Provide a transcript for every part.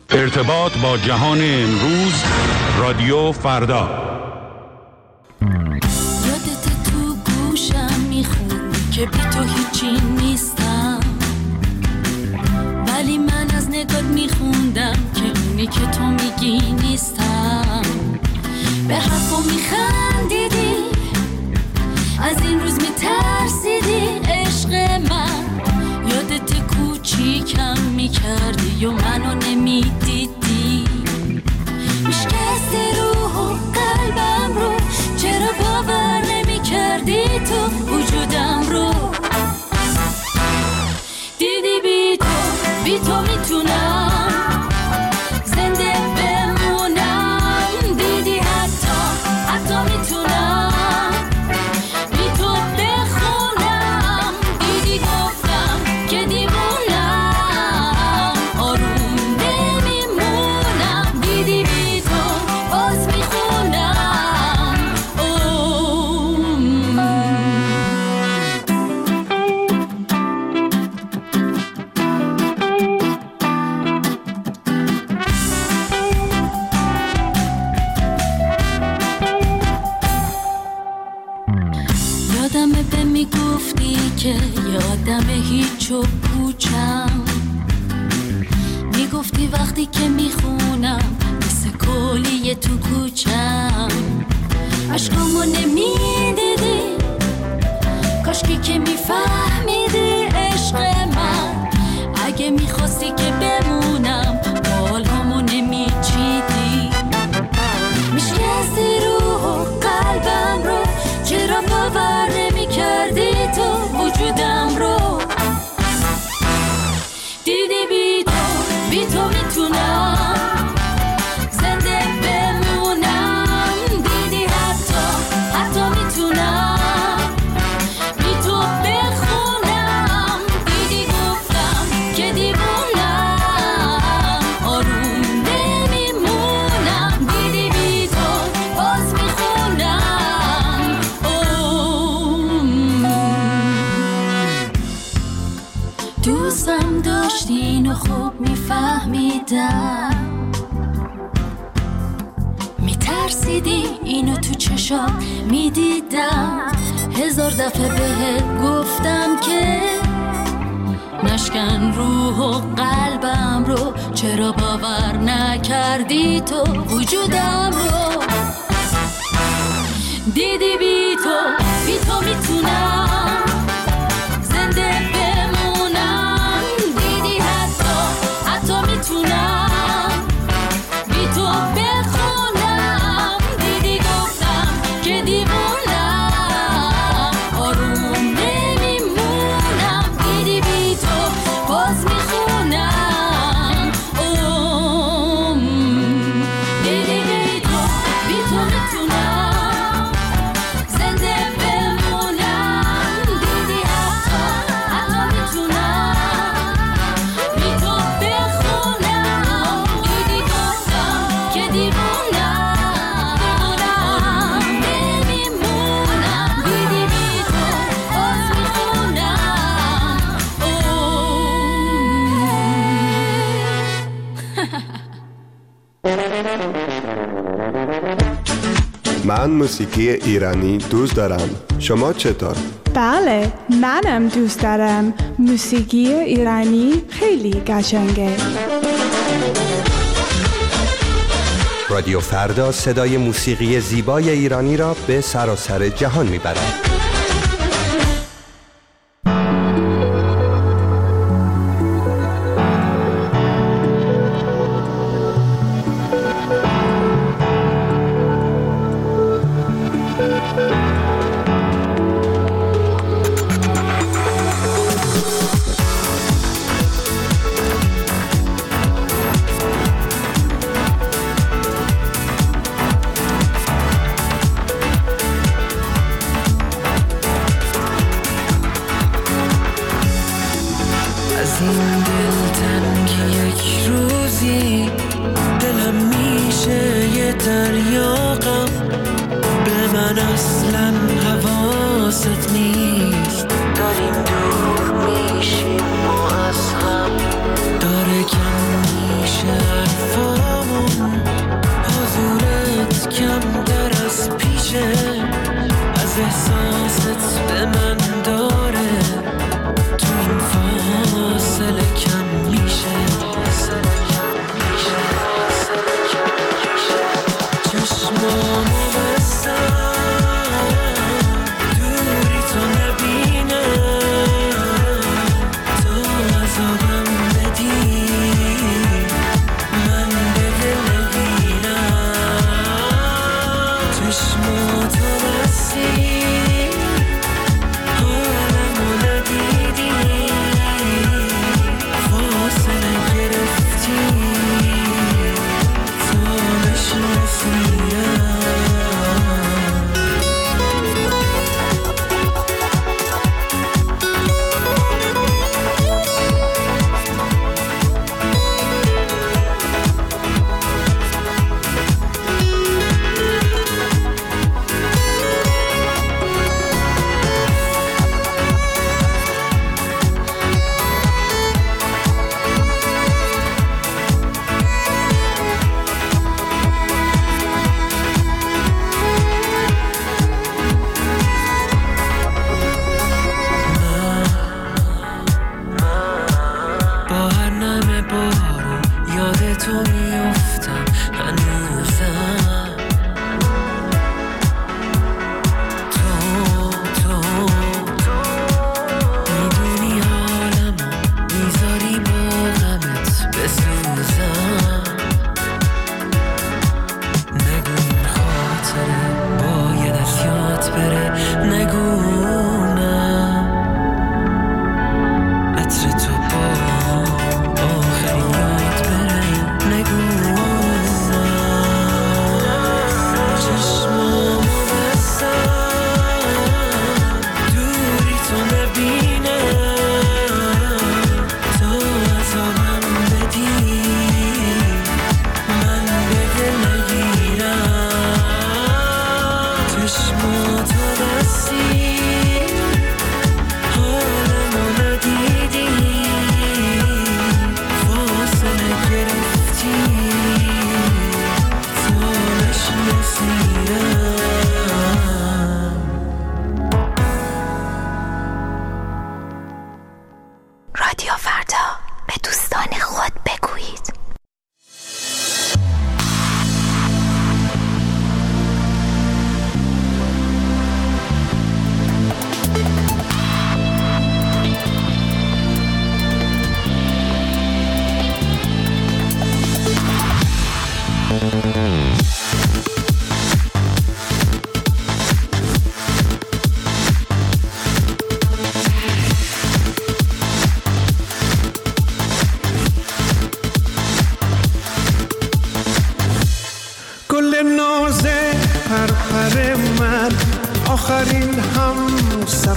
ارتباط با جهان امروز، رادیو فردا. یادت تو گوشم میخون که بی تو هیچی نیستم، ولی من از نگات میخوندم که اونی که تو میگی نیستم. به حرفم میخندیدی، از این روز میترسیدی عشق من. یادت کوچیکم میکردی و منو نمیدیدی، میشکستی روح و قلبم رو، چرا باور نمیکردی تو وجودم رو. دیدی بی تو میتونم زنده بمونم، دیدی حتی میتونم بی تو بخونم، دیدی گفتم که دیوونم آروم نمیمونم، دیدی بی تو باز میخونم. یادمه به میگفتی که یادم هیچ و پوچم، میگفتی وقتی که میخونم مثل کلیه تو کوچم. عشقامو نمیدیدی، کاشکی که میفهمیدی عشق من. اگه میخواستی که بمونم بالهامو نمیچیدی، میشکستی روح و قلبم رو، چرا باور نمیکردی تو وجودم رو. دیدی بی تو میتونم زنده بمونم، دیدی حتی میتونم بی تو بخونم، دیدی گفتم که دیوونم آروم نمیمونم، دیدی بی تو باز میخونم. دوستم داشتین و خوب میفهمیدم، میترسیدی اینو تو چشات میدیدم. 1000 دفعه بهت گفتم که نشکن روح و قلبم رو، چرا باور نکردی تو وجودم رو. دیدی بی تو میتونم زنده بمونم، دیدی حتی میتونم بی تو بخونم، دیدی گفتم که دیوونم آروم نمیمونم، دیدی بی تو باز میخونم. دیدی بی تو میتونم زنده بمونم، دیدی حتی میتونم بی تو بخونم، دیدی گفتم که دیوونم نمیمونم، دیدی بی تو باز میخونم. من موسیقی ایرانی دوست دارم. شما چطور؟ بله، منم دوست دارم. موسیقی ایرانی خیلی قشنگه. رادیو فردا صدای موسیقی زیبای ایرانی را به سراسر جهان میبرد.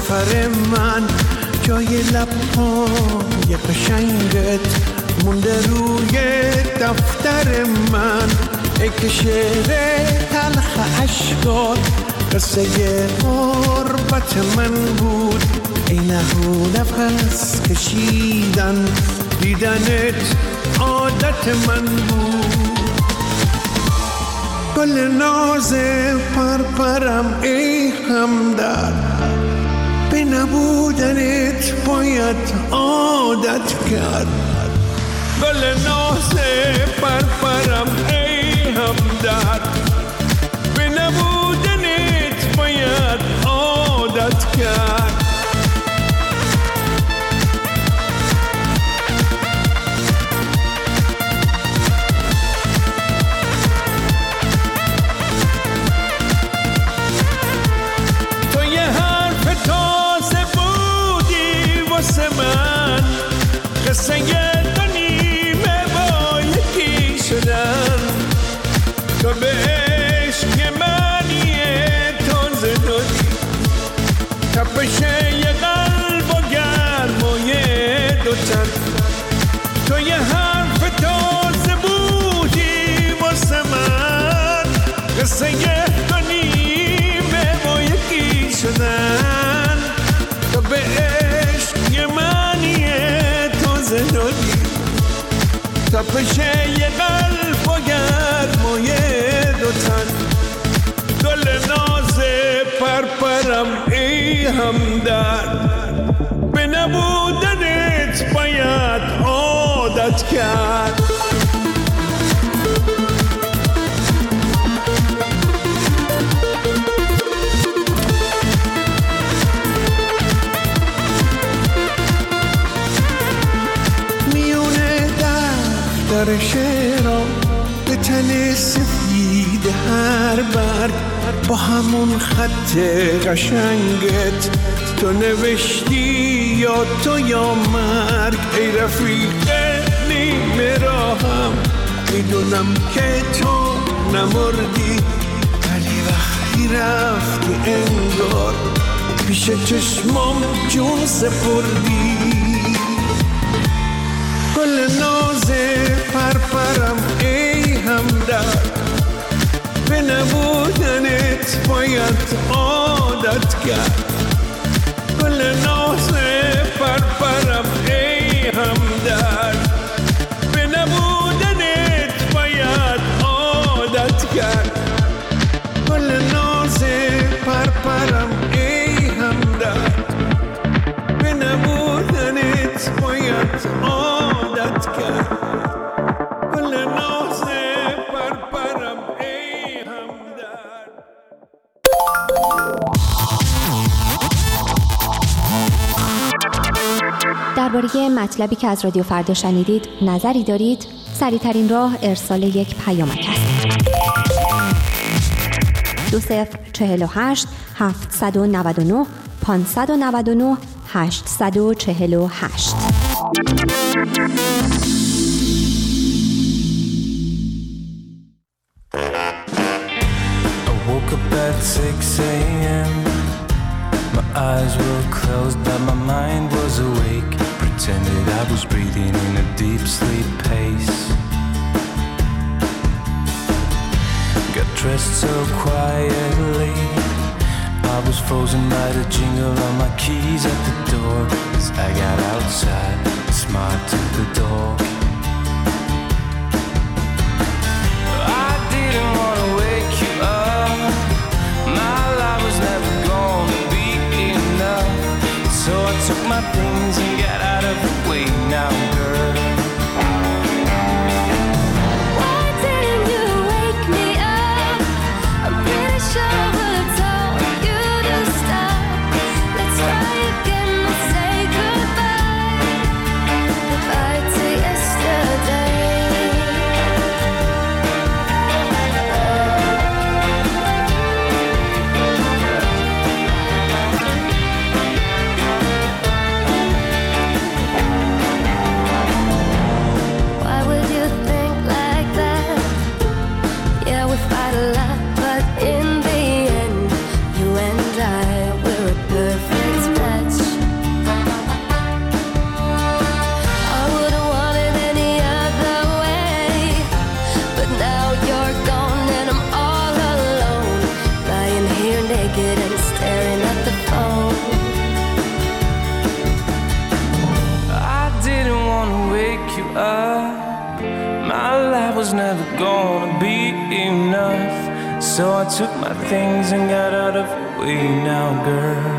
سفر من جای لب‌های قشنگت مونده روی دفتر من، ای که شعر تلخ عشقات قصه غربت من بود، ای نهو نفس کشیدن دیدنت عادت من بود. گل ناز پرپرم ای همدرد، به نبودنت باید عادت کرد. گل ناز پرپرم ای همدرد، به نبودنت باید عادت کرد. قصه دو نیمه با یکی شدن، تو به عشق منی تازه دادی، تپش یه قلب و گرمای دو تن. تو یه حرف تازه بودی واسه من، قصه دو نیمه با یکی شدن، تو به عشق منی دادی، تپش یه قلب و گرمای دو تن. گل ناز پرپرم ای همدرد، به نبودنت باید عادت کرد. در شعرام به تن سفید هر برگ، با همون خط قشنگت تو نوشتی یا تو یا مرگ. ای رفیق نیمه راهم، میدونم که تو نمردی، ولی وقتی رفتی انگار پیش چشمام جون سپردی. گل ناز پرپرم ای همدرد، به نبودنت باید عادت کرد. گل ناز پرپرم ای همدرد، به نبودنت باید عادت کرد. گل ناز پرپرم ای همدرد، به نبودنت باید عادت کرد. گل ناز پرپرم ای همدرد. درباره مطلبی که از رادیو فردا شنیدید نظری دارید؟ سریع‌ترین راه ارسال یک پیامک است. 2048 799 599 848. I woke up at 6 a.m. My eyes were closed but my mind was awake. Pretended I was breathing in a deep sleep pace. Got dressed so quietly, I was frozen by the jingle of my keys at the door. As I got outside, smiled to the dog. I didn't want to wake you up, my life was never gonna be enough. So I took my things and got out of the way now, girl. Why didn't you wake me up? I'm pretty sure I would've told you to stop. Let's try again, let's say goodbye. Goodbye to yesterday. was never gonna be enough. So I took my things and got out of your way now, girl.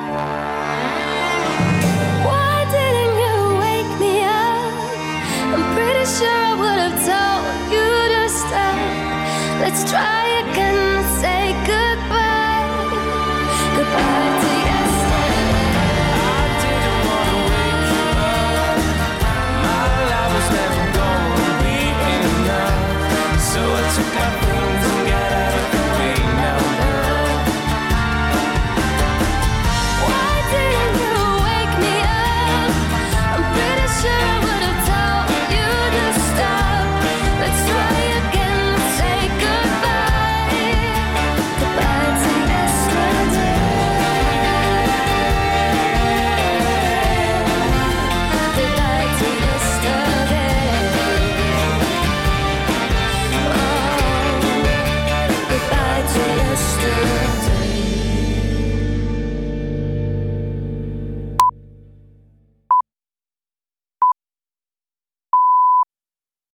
Why didn't you wake me up? I'm pretty sure I would have told you to stop. Let's try